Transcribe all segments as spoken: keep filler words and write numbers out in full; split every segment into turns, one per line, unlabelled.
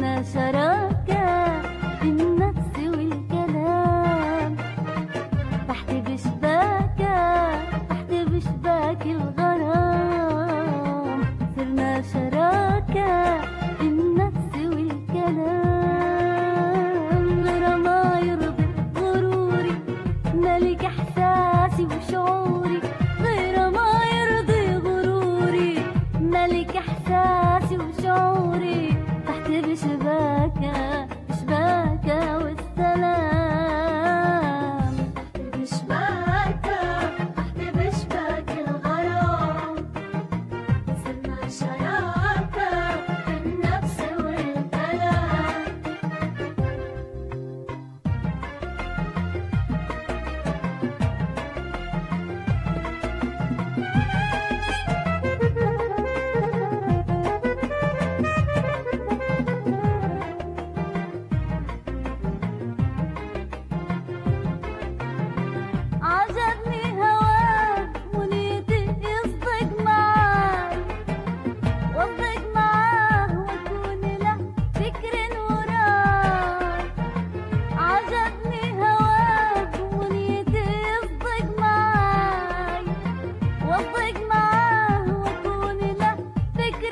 صرنا شراكة في النفس والكلام، تحت بشباكة تحت بشباك الغرام. صرنا شراكة في النفس والكلام، غير ما يرضي غروري ملك إحساسي وشعوري، غير ما يرضي غروري ملك إحساسي وشعوري، تحت بشباكة بشباكة والسلام.
بشباكة تحت بشباك الغرام، صرنا شراكة في النفس والكلام.
عجبني هواك ونيتي يصدق معاي، واصدق معاه واكون له فكر وراي. عجبني هواك ونيتي يصدق معاي، واصدق معاه واكون له فكر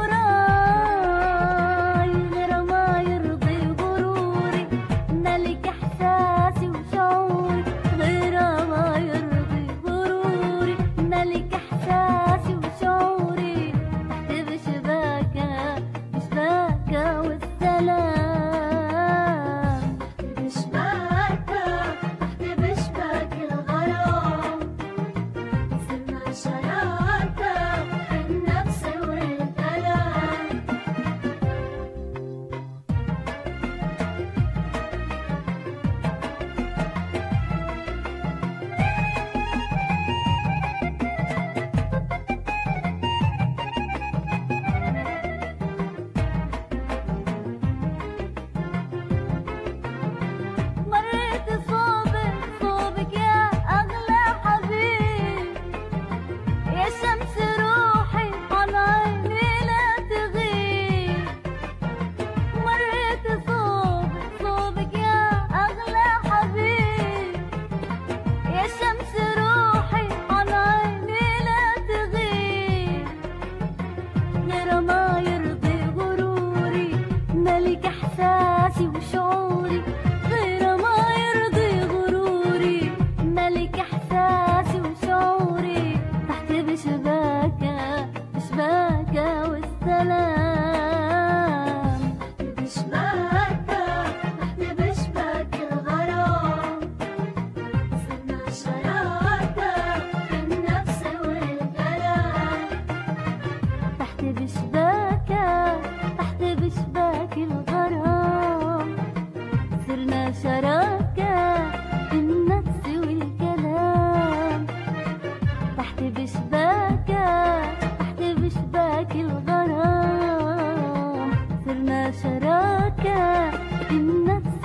وراي، غير ما يرضي غروري ملك احساسي وشعوري، غير ما يرضي غروري ملك احساسي وشعوري، تحت بشباكة بشباكة والسلام.
بشباكة تحت بشباك الغرام، صرنا شراكة في النفس والكلام.
مريت صوبك صوبك يا أغلى حبيب، يا شمس روحي عن عيني لا تغيب. مريت صوبك صوبك يا أغلى حبيب، يا شمس روحي عن عيني لا تغيب، غير ما يرضي غروري ملك إحساسي وشعوري، غير ما يرضي غروري ملك إحساسي وشعوري، تحت بشباكة بشباكة والسلام.
بشباكة تحت بشباك الغرام، صرنا شراكة في النفس والكلام.
تحت بشباكة تحت بشباك الغرام، صرنا شراكة في النفس والكلام. تحت بشباكة تحت بشباك الغرام، صرنا شراكة في النفس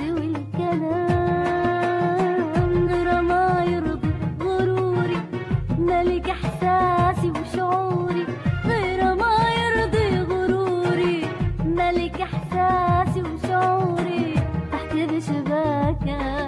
والكلام، غير ما يرضي غروري ملك إحساسي وشعوري، غير ما يرضي غروري ملك إحساسي وشعوري، تحت بشباكة